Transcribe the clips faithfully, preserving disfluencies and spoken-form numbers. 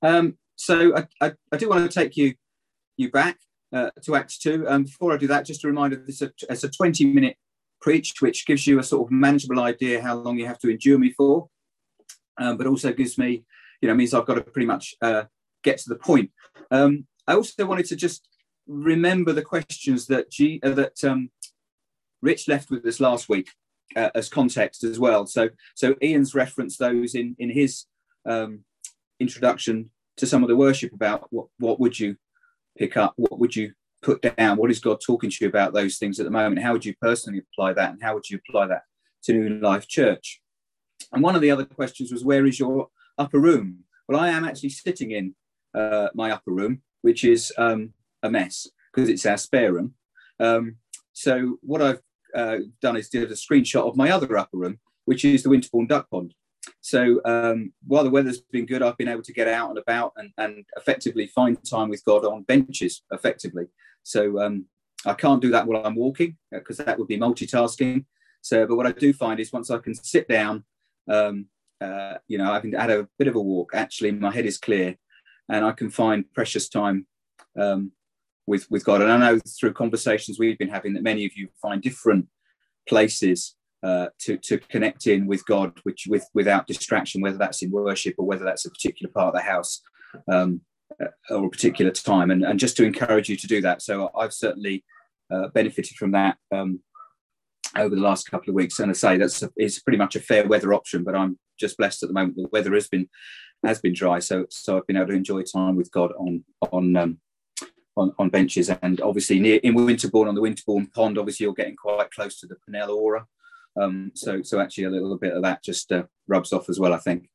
Um, so I, I, I do want to take you you back uh, to Acts two. Um, before I do that, just a reminder, this is a, it's a twenty minute preach, which gives you a sort of manageable idea how long you have to endure me for, um, but also gives me, you know, means I've got to pretty much uh, get to the point. Um, I also wanted to just remember the questions that G, uh, that um, Rich left with us last week uh, as context as well. So, so Ian's referenced those in in his um, introduction to some of the worship about what what would you pick up, what would you put down, what is God talking to you about those things at the moment, how would you personally apply that, and how would you apply that to New Life Church? And one of the other questions was, where is your upper room? Well, I am actually sitting in uh, my upper room, which is um, a mess because it's our spare room. Um, so what I've uh, done is did a screenshot of my other upper room, which is the Winterbourne Duck Pond. So um, while the weather's been good, I've been able to get out and about and, and effectively find time with God on benches effectively. So um, I can't do that while I'm walking because that would be multitasking. So, but what I do find is once I can sit down, um, uh, you know, I can had a bit of a walk. Actually, my head is clear, and I can find precious time um, with with God. And I know through conversations we've been having that many of you find different places Uh, to to connect in with God, which with without distraction, whether that's in worship or whether that's a particular part of the house um, or a particular time, and, and just to encourage you to do that. So I've certainly uh, benefited from that um, over the last couple of weeks. And I say that's a, it's pretty much a fair weather option, but I'm just blessed at the moment. The weather has been has been dry, so so I've been able to enjoy time with God on on um, on, on benches, and obviously near in Winterbourne on the Winterbourne Pond. Obviously, you're getting quite close to the Penella Aura. Um, so, so actually, a little bit of that just uh, rubs off as well, I think.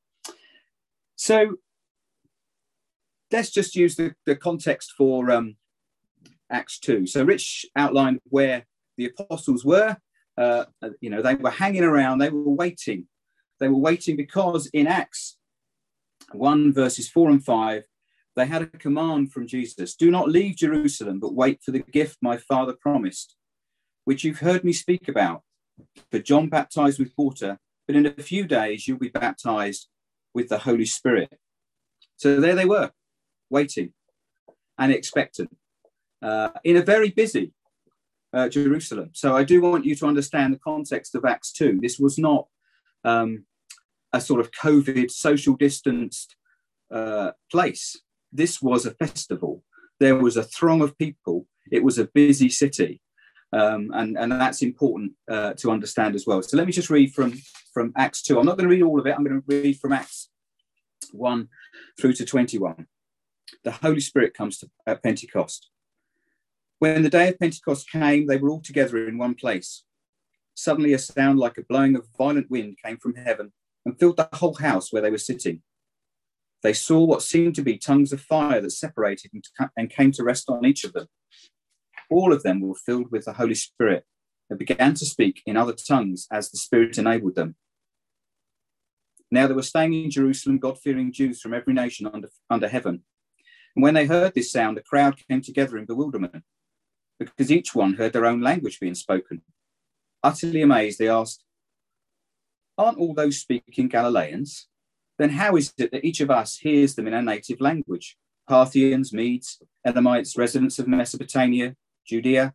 So, let's just use the, the context for um, Acts two. So, Rich outlined where the apostles were. Uh, you know, they were hanging around. They were waiting. They were waiting because in Acts one, verses four and five, they had a command from Jesus: "Do not leave Jerusalem, but wait for the gift my Father promised, which you've heard me speak about. For John baptized with water, but in a few days you'll be baptized with the Holy Spirit." So there they were, waiting and expectant uh, in a very busy uh, Jerusalem. So I do want you to understand the context of Acts two. This was not um, a sort of COVID social distanced uh, place. This was a festival. There was a throng of people. It was a busy city. Um, and, and that's important uh, to understand as well. So let me just read from, from Acts two. I'm not going to read all of it. I'm going to read from Acts one through to twenty-one. The Holy Spirit comes to, at Pentecost. When the day of Pentecost came, they were all together in one place. Suddenly a sound like a blowing of violent wind came from heaven and filled the whole house where they were sitting. They saw what seemed to be tongues of fire that separated and, and came to rest on each of them. All of them were filled with the Holy Spirit and began to speak in other tongues as the Spirit enabled them. Now they were staying in Jerusalem, God-fearing Jews from every nation under, under heaven. And when they heard this sound, a crowd came together in bewilderment, because each one heard their own language being spoken. Utterly amazed, they asked, "Aren't all those speaking Galileans? Then how is it that each of us hears them in our native language? Parthians, Medes, Elamites, residents of Mesopotamia, Judea,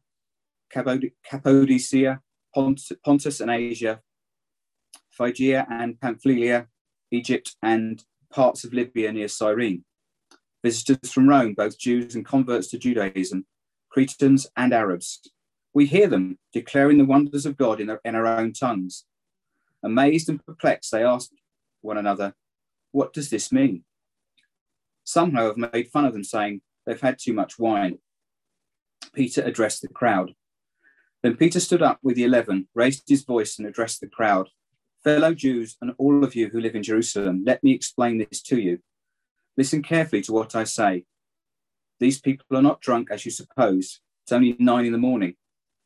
Cappadocia, Pontus and Asia, Phrygia and Pamphylia, Egypt, and parts of Libya near Cyrene. Visitors from Rome, both Jews and converts to Judaism, Cretans and Arabs. We hear them declaring the wonders of God in, their, in our own tongues." Amazed and perplexed, they asked one another, "What does this mean?" Some, however, made fun of them, saying they've had too much wine. Peter addressed the crowd. Then Peter stood up with the eleven, raised his voice and addressed the crowd. "Fellow Jews and all of you who live in Jerusalem, let me explain this to you. Listen carefully to what I say. These people are not drunk as you suppose. It's only nine in the morning.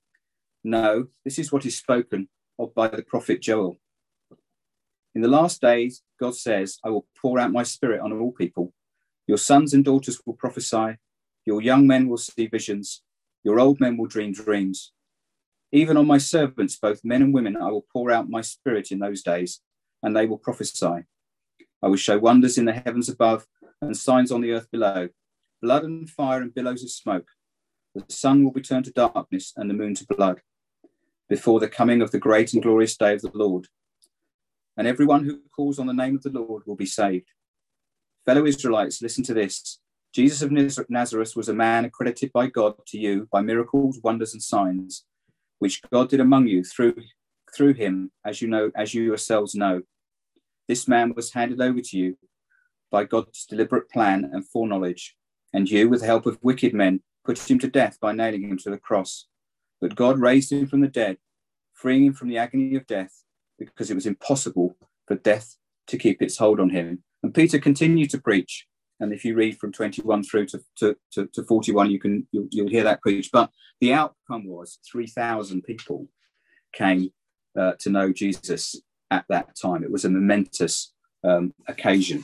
No, this is what is spoken of by the prophet Joel. In the last days, God says, I will pour out my spirit on all people. Your sons and daughters will prophesy. Your young men will see visions. Your old men will dream dreams. Even on my servants, both men and women, I will pour out my spirit in those days, and they will prophesy. I will show wonders in the heavens above and signs on the earth below, blood and fire and billows of smoke. The sun will be turned to darkness and the moon to blood before the coming of the great and glorious day of the Lord. And everyone who calls on the name of the Lord will be saved. Fellow Israelites, listen to this. Jesus of Nazareth was a man accredited by God to you by miracles, wonders, and signs, which God did among you through, through him, as you know, as you yourselves know. This man was handed over to you by God's deliberate plan and foreknowledge, and you, with the help of wicked men, put him to death by nailing him to the cross. But God raised him from the dead, freeing him from the agony of death, because it was impossible for death to keep its hold on him. And Peter continued to preach. And if you read from twenty-one through to, to, to, to forty-one, you can, you'll, you'll hear that preach. But the outcome was three thousand people came uh, to know Jesus at that time. It was a momentous um, occasion.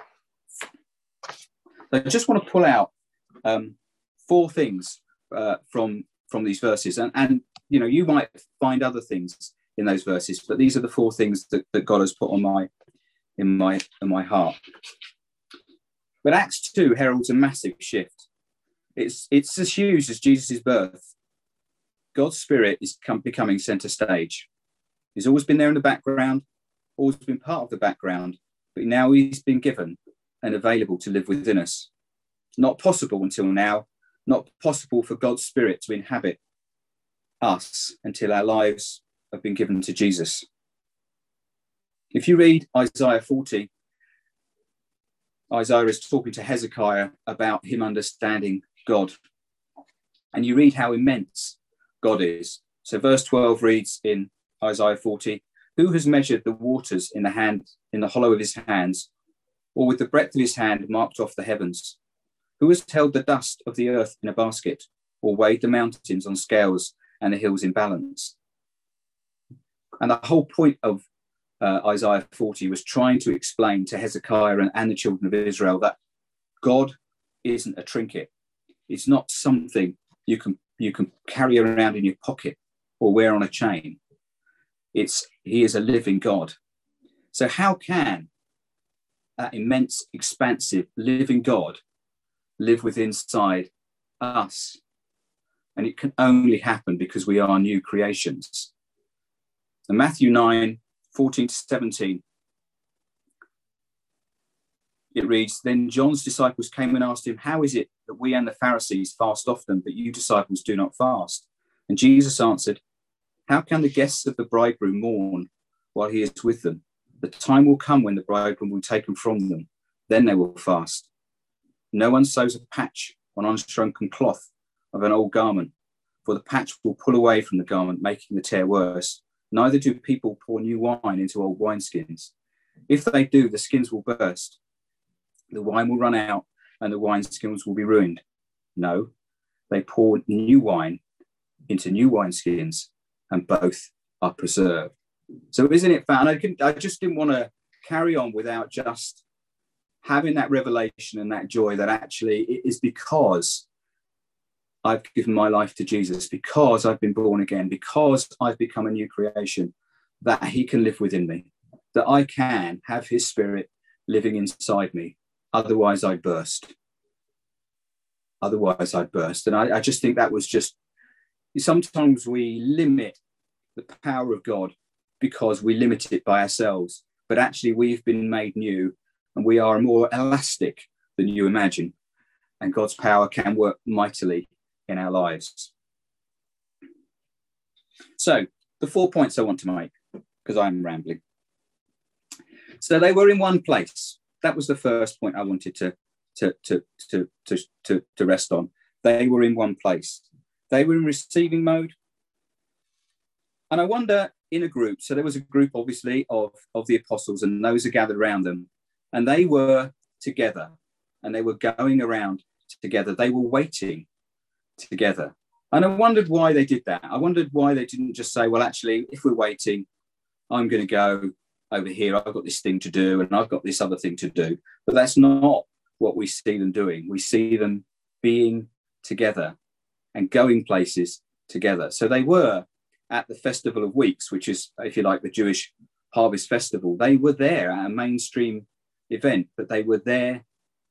I just want to pull out um, four things uh, from, from these verses. And, and, you know, you might find other things in those verses, but these are the four things that, that God has put on my, in my, in my heart. But Acts two heralds a massive shift. It's, it's as huge as Jesus' birth. God's Spirit is come, becoming centre stage. He's always been there in the background, always been part of the background, but now he's been given and available to live within us. Not possible until now, not possible for God's Spirit to inhabit us until our lives have been given to Jesus. If you read Isaiah forty, Isaiah is talking to Hezekiah about him understanding God. And you read how immense God is. So verse twelve reads in Isaiah forty, who has measured the waters in the hand, in the hollow of his hands, or with the breadth of his hand marked off the heavens? Who has held the dust of the earth in a basket, or weighed the mountains on scales and the hills in balance? And the whole point of Uh, Isaiah forty was trying to explain to Hezekiah and, and the children of Israel that God isn't a trinket. It's not something you can you can carry around in your pocket or wear on a chain. It's he is a living God. So how can that immense, expansive, living God live within inside us? And it can only happen because we are new creations. And Matthew nine, fourteen to seventeen, it reads, then John's disciples came and asked him, how is it that we and the Pharisees fast often, but you disciples do not fast? And Jesus answered, how can the guests of the bridegroom mourn while he is with them? The time will come when the bridegroom will take them from them. Then they will fast. No one sews a patch on unshrunken cloth of an old garment, for the patch will pull away from the garment, making the tear worse. Neither do people pour new wine into old wineskins. If they do, the skins will burst. The wine will run out and the wineskins will be ruined. No, they pour new wine into new wineskins and both are preserved. So isn't it fun? I, couldn't, I just didn't want to carry on without just having that revelation and that joy that actually it is because I've given my life to Jesus, because I've been born again, because I've become a new creation, that he can live within me, that I can have his Spirit living inside me. Otherwise I'd burst. Otherwise I'd burst. And I, I just think that was just, sometimes we limit the power of God because we limit it by ourselves. But actually we've been made new and we are more elastic than you imagine. And God's power can work mightily in our lives. So the four points I want to make, because I'm rambling. So they were in one place. That was the first point I wanted to, to, to, to, to, to, to rest on. They were in one place. They were in receiving mode. And I wonder, in a group, so there was a group, obviously, of, of the apostles, and those who gathered around them, and they were together, and they were going around together. They were waiting together. And I wondered why they did that. I wondered why they didn't just say, well, actually, if we're waiting, I'm going to go over here. I've got this thing to do and I've got this other thing to do. But that's not what we see them doing. We see them being together and going places together. So they were at the Festival of Weeks, which is, if you like, the Jewish harvest festival. They were there at a mainstream event, but they were there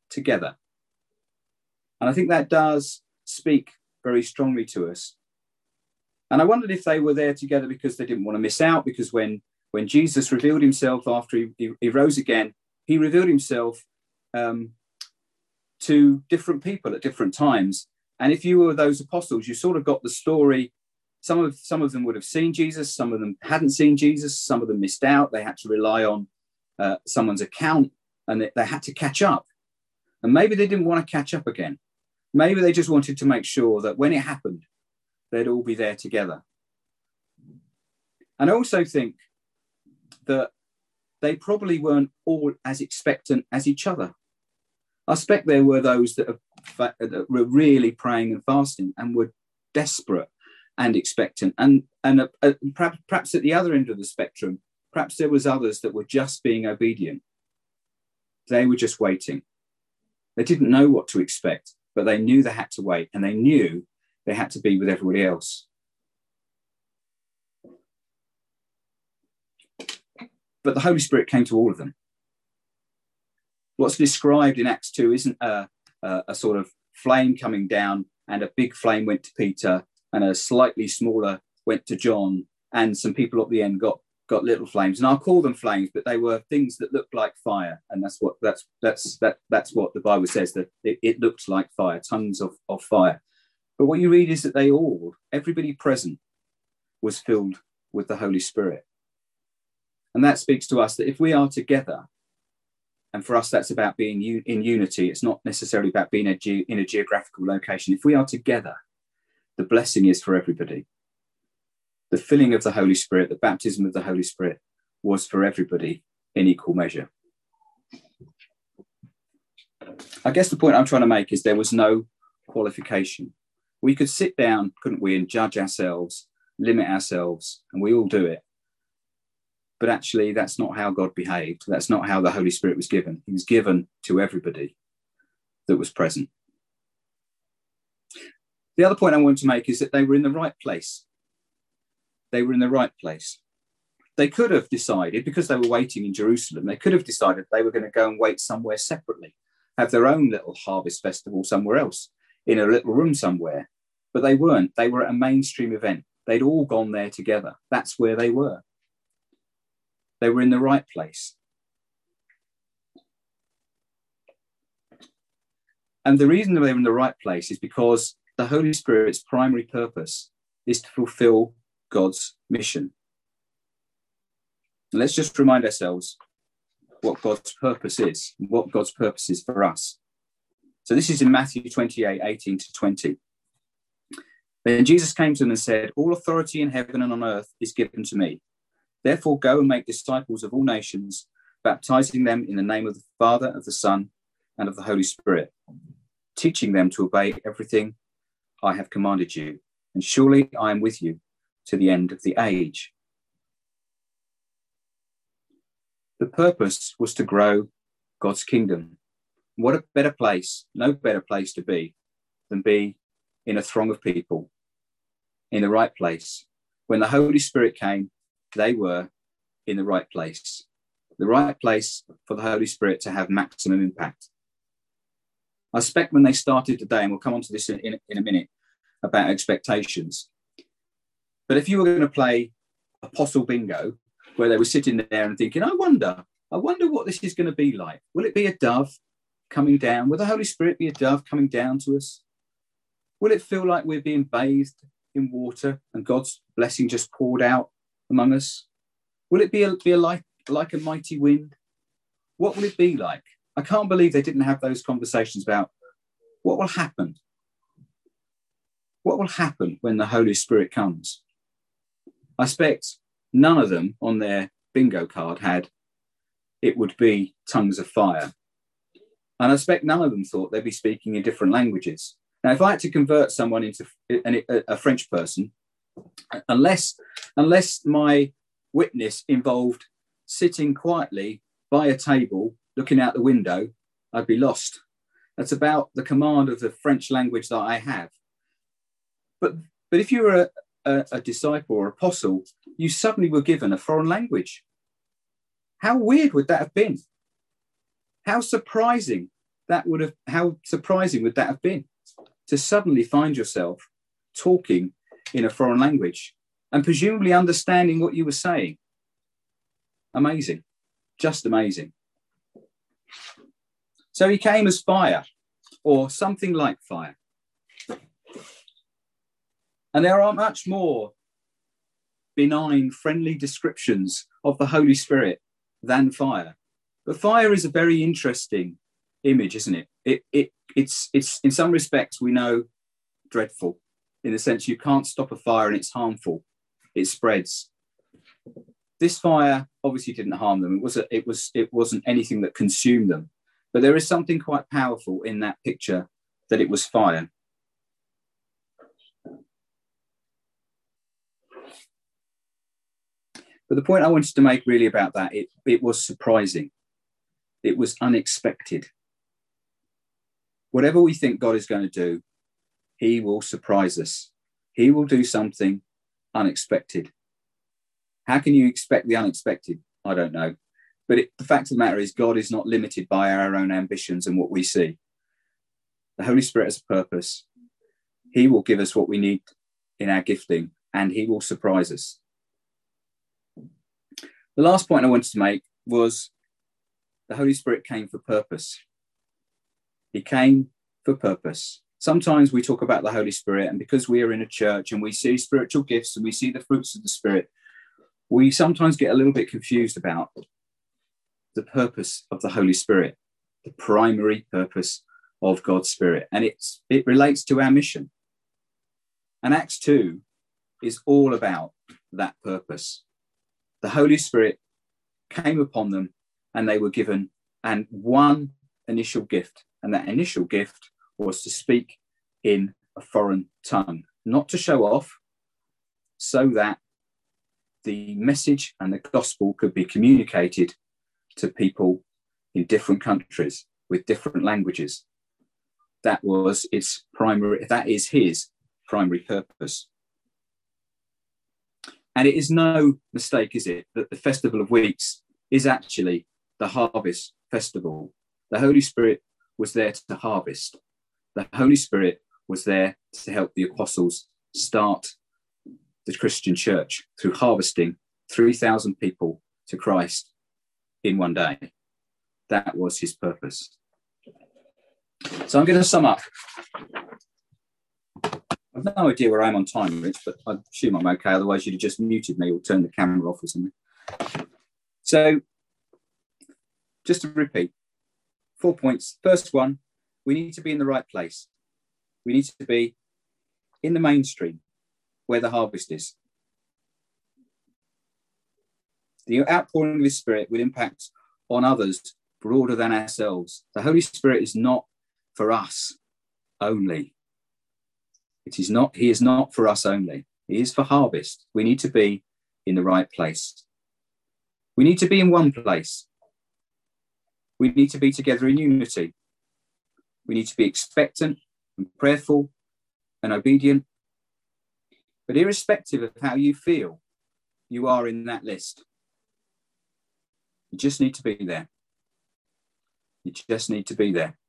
together. And I think that does speak very strongly to us. And I wondered if they were there together because they didn't want to miss out, because when, when Jesus revealed himself after he, he, he rose again, he revealed himself um, to different people at different times. And if you were those apostles, you sort of got the story. Some of, some of them would have seen Jesus, some of them hadn't seen Jesus, some of them missed out. They had to rely on uh, someone's account, and they, they had to catch up. And maybe they didn't want to catch up again. Maybe they just wanted to make sure that when it happened, they'd all be there together. And I also think that they probably weren't all as expectant as each other. I suspect there were those that, have, that were really praying and fasting and were desperate and expectant. And, and uh, uh, perhaps, perhaps at the other end of the spectrum, perhaps there was others that were just being obedient. They were just waiting. They didn't know what to expect, but they knew they had to wait, and they knew they had to be with everybody else. But the Holy Spirit came to all of them. What's described in Acts two isn't a, a, a sort of flame coming down, and a big flame went to Peter, and a slightly smaller went to John, and some people at the end got got little flames. And I'll call them flames, but they were things that looked like fire, and that's what that's that's that that's what the Bible says, that it, it looked like fire, tongues of, of fire. But what you read is that they all, everybody present, was filled with the Holy Spirit. And that speaks to us that if we are together, and for us that's about being u- in unity, it's not necessarily about being a ge- in a geographical location. If we are together, the blessing is for everybody. The filling of the Holy Spirit, the baptism of the Holy Spirit, was for everybody in equal measure. I guess the point I'm trying to make is there was no qualification. We could sit down, couldn't we, and judge ourselves, limit ourselves, and we all do it. But actually, that's not how God behaved. That's not how the Holy Spirit was given. He was given to everybody that was present. The other point I want to make is that they were in the right place. They were in the right place. They could have decided, because they were waiting in Jerusalem, they could have decided they were going to go and wait somewhere separately, have their own little harvest festival somewhere else, in a little room somewhere. But they weren't. They were at a mainstream event. They'd all gone there together. That's where they were. They were in the right place. And the reason they were in the right place is because the Holy Spirit's primary purpose is to fulfill God's mission. And let's just remind ourselves what God's purpose is, what God's purpose is for us. So this is in Matthew twenty-eight, eighteen to twenty. Then Jesus came to them and said, "All authority in heaven and on earth is given to me. Therefore, go and make disciples of all nations, baptizing them in the name of the Father, of the Son, and of the Holy Spirit, teaching them to obey everything I have commanded you. And surely I am with you to the end of the age." The purpose was to grow God's kingdom. What a better place, no better place to be than be in a throng of people in the right place. When the Holy Spirit came, they were in the right place, the right place for the Holy Spirit to have maximum impact. I suspect when they started today, and we'll come on to this in, in, in a minute, about expectations. But if you were going to play Apostle Bingo, where they were sitting there and thinking, I wonder, I wonder what this is going to be like. Will it be a dove coming down? Will the Holy Spirit be a dove coming down to us? Will it feel like we're being bathed in water and God's blessing just poured out among us? Will it be a, be a like, like a mighty wind? What will it be like? I can't believe they didn't have those conversations about what will happen. What will happen when the Holy Spirit comes? I expect none of them on their bingo card had, it would be tongues of fire. And I expect none of them thought they'd be speaking in different languages. Now, if I had to convert someone into a, a French person, unless, unless my witness involved sitting quietly by a table, looking out the window, I'd be lost. That's about the command of the French language that I have. But, but if you were a, a, a disciple or apostle, you suddenly were given a foreign language. How weird would that have been? How surprising that would have, how surprising would that have been to suddenly find yourself talking in a foreign language and presumably understanding what you were saying. Amazing, just amazing. So he came as fire, or something like fire. And there are much more benign, friendly descriptions of the Holy Spirit than fire. But fire is a very interesting image, isn't it? It, it it's, it's, in some respects, we know, dreadful, in the sense you can't stop a fire and it's harmful. It spreads. This fire obviously didn't harm them. It was a, it was it wasn't anything that consumed them. But there is something quite powerful in that picture that it was fire. But the point I wanted to make really about that, it, it was surprising. It was unexpected. Whatever we think God is going to do, he will surprise us. He will do something unexpected. How can you expect the unexpected? I don't know. But it, the fact of the matter is, God is not limited by our own ambitions and what we see. The Holy Spirit has a purpose. He will give us what we need in our gifting, and he will surprise us. The last point I wanted to make was the Holy Spirit came for purpose. He came for purpose. Sometimes we talk about the Holy Spirit, and because we are in a church and we see spiritual gifts and we see the fruits of the Spirit, we sometimes get a little bit confused about the purpose of the Holy Spirit, the primary purpose of God's Spirit. And it's, it relates to our mission. And Acts two is all about that purpose. The Holy Spirit came upon them and they were given and one initial gift. And that initial gift was to speak in a foreign tongue, not to show off, so that the message and the gospel could be communicated to people in different countries with different languages. That was its primary, that is his primary purpose. And it is no mistake, is it, that the Festival of Weeks is actually the harvest festival. The Holy Spirit was there to harvest. The Holy Spirit was there to help the apostles start the Christian church through harvesting three thousand people to Christ in one day. That was his purpose. So I'm going to sum up. I've no idea where I am on time, Rich, but I assume I'm okay. Otherwise, you'd have just muted me or turned the camera off or something. So just to repeat, four points. First one, we need to be in the right place. We need to be in the mainstream where the harvest is. The outpouring of his Spirit will impact on others broader than ourselves. The Holy Spirit is not for us only. It is not, he is not for us only. He is for harvest. We need to be in the right place. We need to be in one place. We need to be together in unity. We need to be expectant and prayerful and obedient. But irrespective of how you feel, you are in that list. You just need to be there. You just need to be there.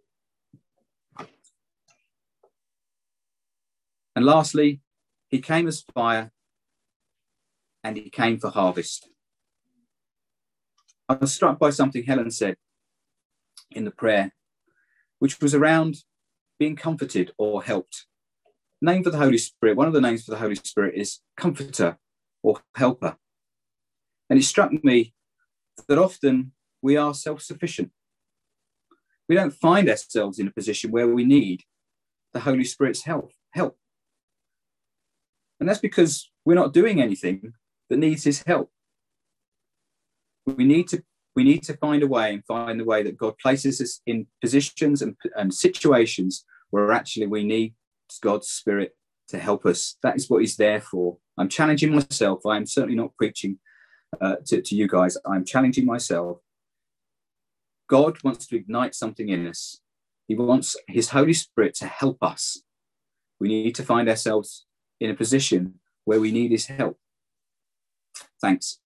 And lastly, he came as fire and he came for harvest. I was struck by something Helen said in the prayer, which was around being comforted or helped. Name for the Holy Spirit, one of the names for the Holy Spirit is Comforter or Helper. And it struck me that often we are self-sufficient. We don't find ourselves in a position where we need the Holy Spirit's help. help. And that's because we're not doing anything that needs his help. We need to we need to find a way and find the way that God places us in positions and, and situations where actually we need God's Spirit to help us. That is what he's there for. I'm challenging myself. I'm certainly not preaching uh, to, to you guys. I'm challenging myself. God wants to ignite something in us. He wants his Holy Spirit to help us. We need to find ourselves in a position where we need his help. Thanks.